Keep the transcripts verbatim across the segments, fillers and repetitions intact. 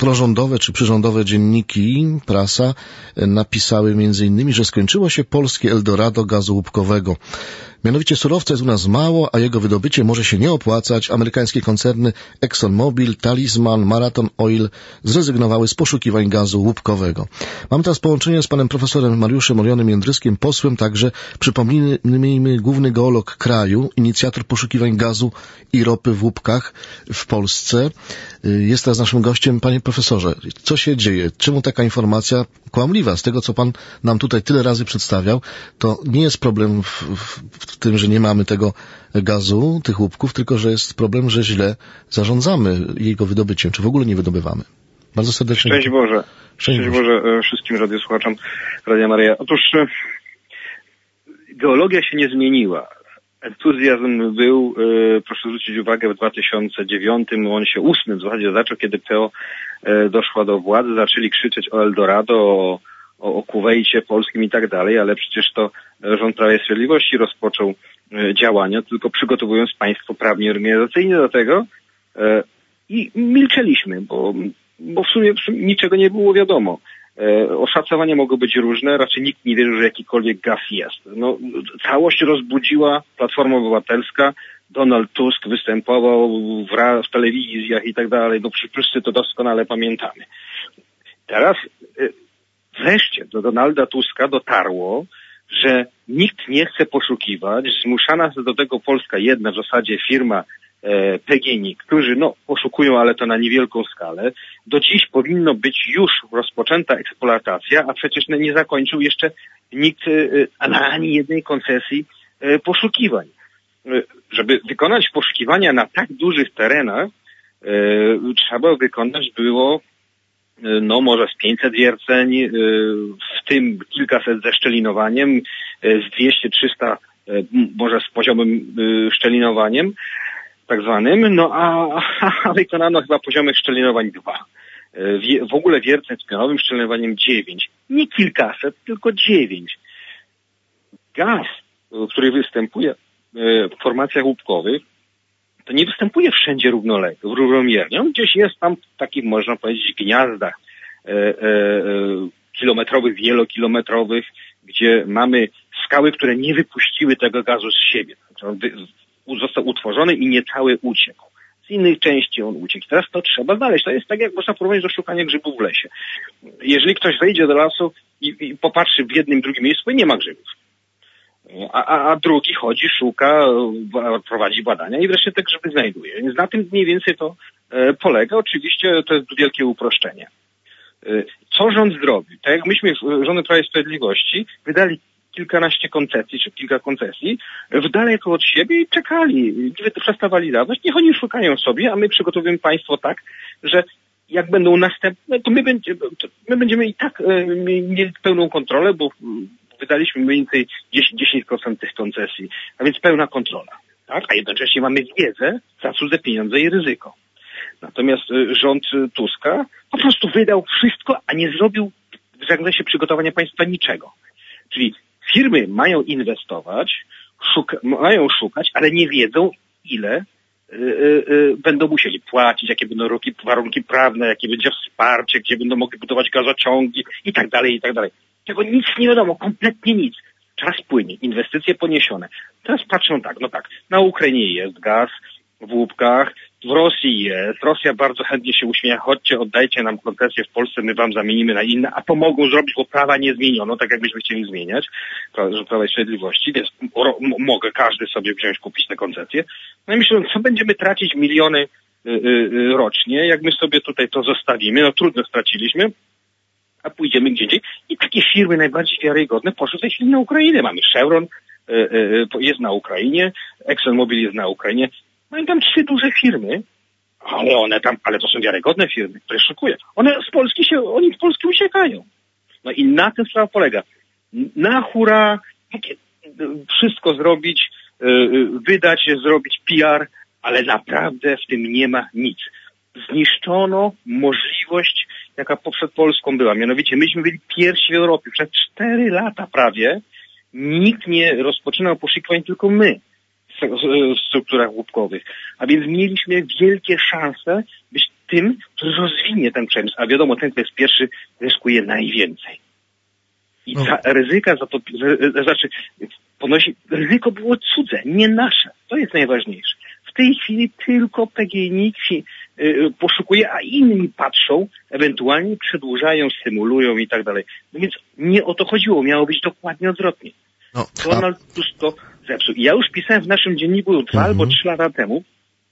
prorządowe czy przyrządowe dzienniki, prasa napisały między innymi, że skończyło się polskie Eldorado gazu łupkowego. Mianowicie surowca jest u nas mało, a jego wydobycie może się nie opłacać. Amerykańskie koncerny ExxonMobil, Talisman, Marathon Oil zrezygnowały z poszukiwań gazu łupkowego. Mamy teraz połączenie z panem profesorem Mariuszem Orionem Jędryskiem, posłem, także przypomnijmy główny geolog kraju, inicjator poszukiwań gazu i ropy w łupkach w Polsce. Jest teraz naszym gościem. Panie profesorze, co się dzieje? Czemu taka informacja kłamliwa? Z tego, co pan nam tutaj tyle razy przedstawiał, to nie jest problem w, w, w tym, że nie mamy tego gazu, tych łupków, tylko że jest problem, że źle zarządzamy jego wydobyciem, czy w ogóle nie wydobywamy. Bardzo serdecznie. Szczęść Boże. Szczęść, Szczęść Boże. Boże wszystkim radiosłuchaczom Radia Maryja. Otóż geologia się nie zmieniła. Entuzjazm był, e, proszę zwrócić uwagę, w dwa tysiące dziewiątym, on się ósmym w zasadzie zaczął, kiedy P O e, doszła do władzy, zaczęli krzyczeć o Eldorado, o, o, o Kuwejcie polskim i tak dalej, ale przecież to rząd Prawa i Sprawiedliwości rozpoczął e, działania, tylko przygotowując państwo prawnie i organizacyjnie do tego e, i milczeliśmy, bo, bo w sumie, w sumie niczego nie było wiadomo. E, oszacowania mogą być różne, raczej nikt nie wierzył, że jakikolwiek gaz jest. No, całość rozbudziła Platforma Obywatelska, Donald Tusk występował w, w telewizjach i tak dalej, no wszyscy to doskonale pamiętamy. Teraz e, wreszcie do Donalda Tuska dotarło, że nikt nie chce poszukiwać, zmuszana do tego Polska jedna w zasadzie firma P G N I, którzy no poszukują, ale to na niewielką skalę. Do dziś powinno być już rozpoczęta eksploatacja, a przecież nie zakończył jeszcze nikt na ani jednej koncesji poszukiwań. Żeby wykonać poszukiwania na tak dużych terenach, trzeba wykonać było no może z pięćset wierceń, w tym kilkaset ze szczelinowaniem, z dwieście trzysta może z poziomym szczelinowaniem, tak zwanym, no a, a wykonano chyba poziomy szczelinowań dwa. W ogóle wierceń z pionowym szczelinowaniem dziewięć. Nie kilkaset, tylko dziewięć. Gaz, który występuje w formacjach łupkowych, to nie występuje wszędzie równolegle, równomiernie. On gdzieś jest tam w takich, można powiedzieć, gniazdach e, e, kilometrowych, wielokilometrowych, gdzie mamy skały, które nie wypuściły tego gazu z siebie. On został utworzony i nie cały uciekł. Z innych części on uciekł. Teraz to trzeba znaleźć. To jest tak, jak można porównać do szukania grzybów w lesie. Jeżeli ktoś wejdzie do lasu i, i popatrzy w jednym, drugim miejscu, nie ma grzybów. A, a, a drugi chodzi, szuka, prowadzi badania i wreszcie te grzyby znajduje. Więc na tym mniej więcej to e, polega. Oczywiście to jest wielkie uproszczenie. E, co rząd zrobił? Tak jak myśmy, rząd Prawa i Sprawiedliwości, wydali kilkanaście koncesji, czy kilka koncesji, w daleko od siebie i czekali. Przestawali dawać. Niech oni szukają sobie, a my przygotowujemy państwo tak, że jak będą następne, to my, będzie, to my będziemy i tak e, mieli pełną kontrolę, bo wydaliśmy mniej więcej dziesięć procent tych koncesji, a więc pełna kontrola. Tak? A jednocześnie mamy wiedzę, za cudze pieniądze i ryzyko. Natomiast rząd Tuska po prostu wydał wszystko, a nie zrobił w zakresie przygotowania państwa niczego. Czyli firmy mają inwestować, szuka, mają szukać, ale nie wiedzą, ile y, y, y, będą musieli płacić, jakie będą warunki, warunki prawne, jakie będzie wsparcie, gdzie będą mogli budować gazociągi i tak dalej, i tak dalej. Tego nic nie wiadomo, kompletnie nic. Czas płynie, inwestycje poniesione. Teraz patrzą tak, no tak, na Ukrainie jest gaz, w łupkach, w Rosji jest, Rosja bardzo chętnie się uśmiecha, chodźcie, oddajcie nam koncesję w Polsce, my wam zamienimy na inne, a to mogą zrobić, bo prawa nie zmieniono, tak jakbyśmy chcieli zmieniać, że Prawa i Sprawiedliwości, więc ro, m- mogę każdy sobie wziąć, kupić te koncesje. No i myślę, co będziemy tracić miliony y, y, rocznie, jak my sobie tutaj to zostawimy, no trudno straciliśmy, a pójdziemy gdzie indziej. I takie firmy najbardziej wiarygodne poszły w tej chwili na Ukrainę. Mamy Chevron, y, y, jest na Ukrainie, ExxonMobil jest na Ukrainie. Mają tam trzy duże firmy, ale one tam, ale to są wiarygodne firmy, które szukują. One z Polski się, oni z Polski uciekają. No i na tym sprawa polega. Na hura, wszystko zrobić, y, y, wydać, zrobić P R, ale naprawdę w tym nie ma nic. Zniszczono możliwość, jaka przed Polską była. Mianowicie myśmy byli pierwsi w Europie. Przez cztery lata prawie nikt nie rozpoczynał poszukiwań, tylko my w strukturach łupkowych. A więc mieliśmy wielkie szanse być tym, który rozwinie ten przemysł. A wiadomo, ten, kto jest pierwszy, zyskuje najwięcej. I za, ryzyka za to, znaczy, ponosi, ryzyko było cudze, nie nasze. To jest najważniejsze. W tej chwili tylko P G N X y, poszukuje, a inni patrzą, ewentualnie przedłużają, stymulują i tak dalej. No więc nie o to chodziło, miało być dokładnie odwrotnie. No, a... Donald Tusk to zepsuł. I ja już pisałem w naszym dzienniku dwa mhm. albo trzy lata temu,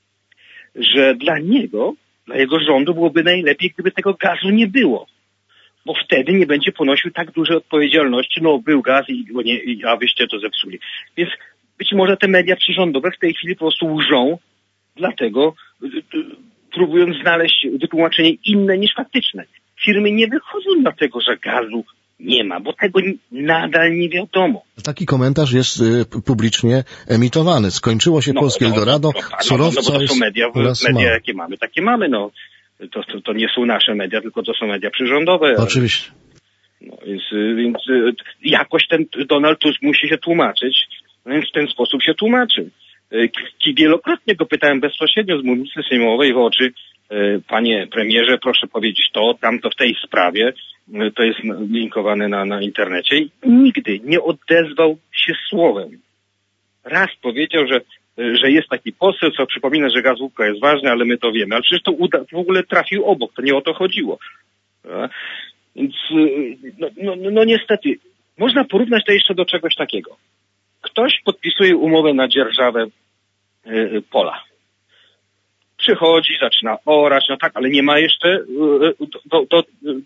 że dla niego, dla jego rządu byłoby najlepiej, gdyby tego gazu nie było. Bo wtedy nie będzie ponosił tak dużej odpowiedzialności, no był gaz, i, nie, a wyście to zepsuli. Więc być może te media przyrządowe w tej chwili po prostu łżą, dlatego y, y, próbując znaleźć wytłumaczenie inne niż faktyczne. Firmy nie wychodzą dlatego, że gazu nie ma, bo tego nadal nie wiadomo. Taki komentarz jest y, publicznie emitowany. Skończyło się no, polskie no, Eldorado, no, no, surowca no, no, bo to są media, media mało. jakie mamy, takie mamy, no. To, to, to nie są nasze media, tylko to są media przyrządowe. Oczywiście. No, więc, więc jakoś ten Donald Tusk musi się tłumaczyć, no więc w ten sposób się tłumaczy. I wielokrotnie go pytałem bezpośrednio z mównicy sejmowej w oczy, panie premierze, proszę powiedzieć to, tamto w tej sprawie, to jest linkowane na, na internecie i nigdy nie odezwał się słowem. Raz powiedział, że że jest taki poseł, co przypomina, że gaz łupka jest ważny, ale my to wiemy. Ale przecież to uda, w ogóle trafił obok, to nie o to chodziło. A? Więc no, no, no niestety, można porównać to jeszcze do czegoś takiego. Ktoś podpisuje umowę na dzierżawę y, pola. Przychodzi, zaczyna orać, no tak, ale nie ma jeszcze y, do, do,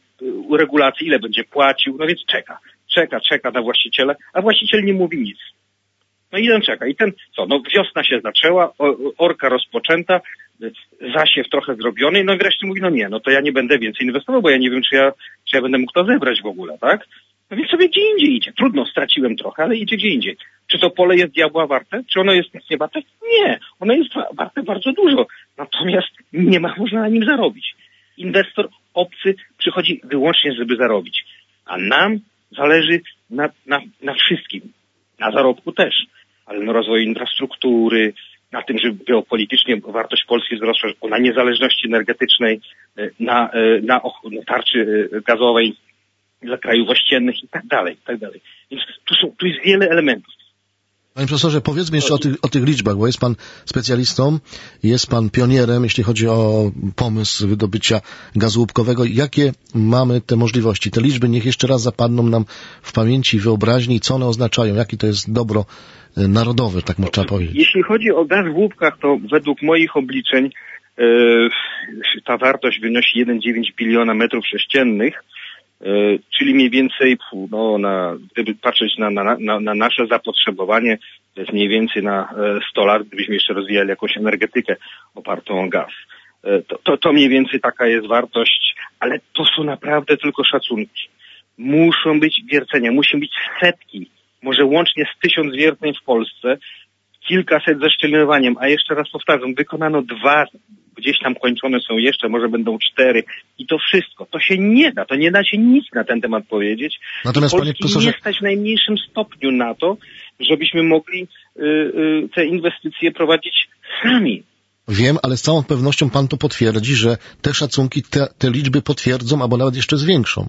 do regulacji, ile będzie płacił, no więc czeka. Czeka, czeka na właściciela, a właściciel nie mówi nic. No i ten czeka. I ten, co, no wiosna się zaczęła, orka rozpoczęta, zasiew trochę zrobiony, no i wreszcie mówi, no nie, no to ja nie będę więcej inwestował, bo ja nie wiem, czy ja, czy ja będę mógł to zebrać w ogóle, tak? No więc sobie gdzie indziej idzie. Trudno, straciłem trochę, ale idzie gdzie indziej. Czy to pole jest diabła warte? Czy ono jest nic nie warte? Nie. Ono jest warte bardzo dużo. Natomiast nie ma, można na nim zarobić. Inwestor obcy przychodzi wyłącznie, żeby zarobić. A nam zależy na, na, na wszystkim. Na zarobku też. Ale na rozwoju infrastruktury, na tym, żeby geopolitycznie wartość Polski wzrosła, na niezależności energetycznej, na, na, na tarczy gazowej dla krajów ościennych i tak dalej, i tak dalej. Więc tu, są, tu jest wiele elementów. Panie profesorze, powiedzmy jeszcze o tych, o tych liczbach, bo jest pan specjalistą, jest pan pionierem, jeśli chodzi o pomysł wydobycia gazu łupkowego. Jakie mamy te możliwości? Te liczby niech jeszcze raz zapadną nam w pamięci, wyobraźni, co one oznaczają, jakie to jest dobro narodowe, tak można powiedzieć. Jeśli chodzi o gaz w łupkach, to według moich obliczeń yy, ta wartość wynosi jeden przecinek dziewięć biliona metrów sześciennych, Yy, czyli mniej więcej, no, na, gdyby patrzeć na, na, na, na nasze zapotrzebowanie, to jest mniej więcej na sto lat, gdybyśmy jeszcze rozwijali jakąś energetykę opartą o gaz. Yy, to, to, to mniej więcej taka jest wartość, ale to są naprawdę tylko szacunki. Muszą być wiercenia, muszą być setki, może łącznie z tysiąc wierceń w Polsce, kilkaset ze szczelinowaniem, a jeszcze raz powtarzam, wykonano dwa, gdzieś tam kończone są jeszcze, może będą cztery i to wszystko. To się nie da, to nie da się nic na ten temat powiedzieć. Natomiast Polski panie profesorze... nie stać w najmniejszym stopniu na to, żebyśmy mogli y, y, te inwestycje prowadzić sami. Wiem, ale z całą pewnością pan to potwierdzi, że te szacunki, te, te liczby potwierdzą, albo nawet jeszcze zwiększą.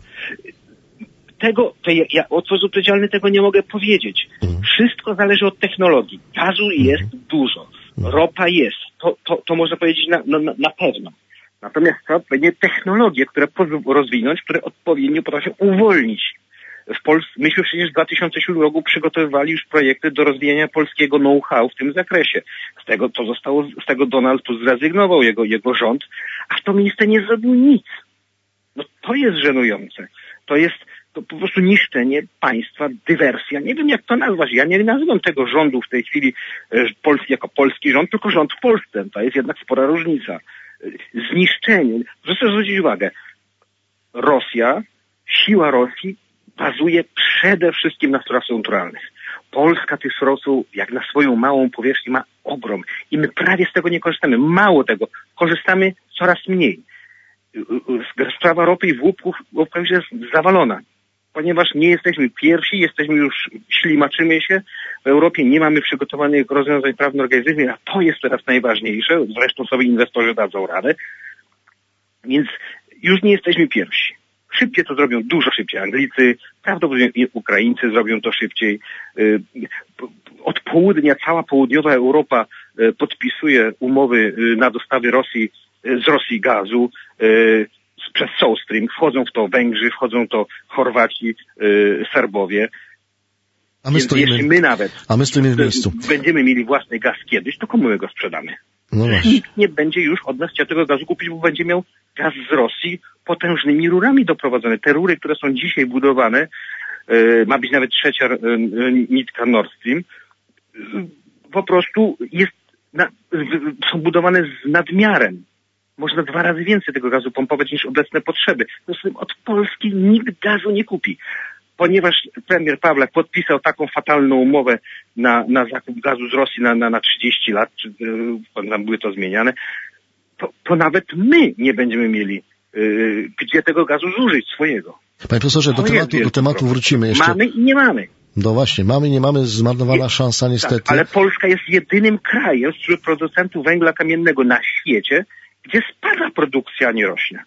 Tego, to ja, ja od sposób odpowiedzialny tego nie mogę powiedzieć. Mhm. Wszystko zależy od technologii. Gazu jest mhm. dużo. Ropa jest. To, to, to można powiedzieć na, na, na pewno. Natomiast trzeba odpowiednie technologie, które pozwolą rozwinąć, które odpowiednio potrafią uwolnić. W Polsce, myśmy przecież w dwa tysiące siódmym roku przygotowywali już projekty do rozwijania polskiego know-how w tym zakresie. Z tego to zostało, z tego Donald Tusk zrezygnował, jego, jego rząd, a w to miejsce nie zrobił nic. No to jest żenujące. To jest to po prostu niszczenie państwa, dywersja. Nie wiem, jak to nazwać. Ja nie nazywam tego rządu w tej chwili Polski jako polski rząd, tylko rząd w Polsce. To jest jednak spora różnica. Zniszczenie. Proszę zwrócić uwagę. Rosja, siła Rosji bazuje przede wszystkim na surowcach naturalnych. Polska tych surowców, jak na swoją małą powierzchnię, ma ogrom. I my prawie z tego nie korzystamy. Mało tego. Korzystamy coraz mniej. Sprawa ropy i łupków już jest zawalona. Ponieważ nie jesteśmy pierwsi, jesteśmy już, ślimaczymy się. W Europie nie mamy przygotowanych rozwiązań prawno-organizacyjnych, a to jest teraz najważniejsze. Zresztą sobie inwestorzy dadzą radę. Więc już nie jesteśmy pierwsi. Szybciej to zrobią, dużo szybciej Anglicy, prawdopodobnie Ukraińcy zrobią to szybciej. Od południa cała południowa Europa podpisuje umowy na dostawy Rosji, z Rosji gazu przez South Stream. Wchodzą w to Węgrzy, wchodzą w to Chorwaci, Serbowie. A my stoimy, jeśli my nawet a my stoimy w miejscu. Będziemy mieli własny gaz kiedyś, to komu my go sprzedamy? No Nikt nie będzie już od nas chciał tego gazu kupić, bo będzie miał gaz z Rosji potężnymi rurami doprowadzone. Te rury, które są dzisiaj budowane, yy, ma być nawet trzecia yy, nitka Nord Stream, yy, po prostu jest na, yy, są budowane z nadmiarem. Można dwa razy więcej tego gazu pompować niż obecne potrzeby. Zresztą od Polski nikt gazu nie kupi. Ponieważ premier Pawlak podpisał taką fatalną umowę na, na zakup gazu z Rosji na, na, na trzydzieści lat, czy yy, tam były to zmieniane, to, to nawet my nie będziemy mieli yy, gdzie tego gazu zużyć swojego. Panie profesorze, do tematu, do tematu wrócimy jeszcze. Mamy i nie mamy. No właśnie, mamy i nie mamy, zmarnowana Nie, szansa niestety. Tak, ale Polska jest jedynym krajem wśród producentów węgla kamiennego na świecie, gdzie spada produkcja, a nie rośnie.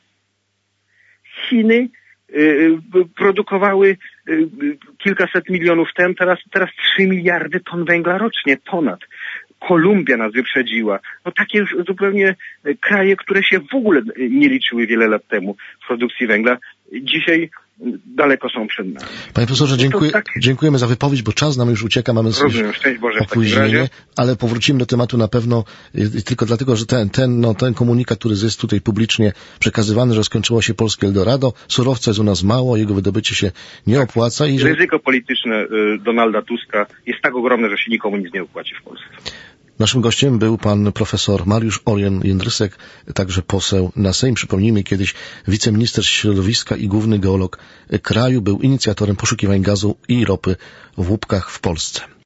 Chiny y, produkowały y, kilkaset milionów tem, teraz, teraz trzy miliardy ton węgla rocznie, ponad. Kolumbia nas wyprzedziła. No takie już zupełnie kraje, które się w ogóle nie liczyły wiele lat temu w produkcji węgla, dzisiaj daleko są przed nami. Panie profesorze, dziękuję, tak... dziękujemy za wypowiedź, bo czas nam już ucieka, mamy Rozumiem, szczęść Boże, opóźnienie, ale powrócimy do tematu na pewno tylko dlatego, że ten, ten, no, ten komunikat, który jest tutaj publicznie przekazywany, że skończyło się polskie Eldorado, surowca jest u nas mało, jego wydobycie się nie opłaca. I że... Ryzyko polityczne Donalda Tuska jest tak ogromne, że się nikomu nic nie opłaci w Polsce. Naszym gościem był pan profesor Mariusz Orion-Jędrysek, także poseł na Sejm. Przypomnijmy, kiedyś wiceminister środowiska i główny geolog kraju, był inicjatorem poszukiwań gazu i ropy w łupkach w Polsce.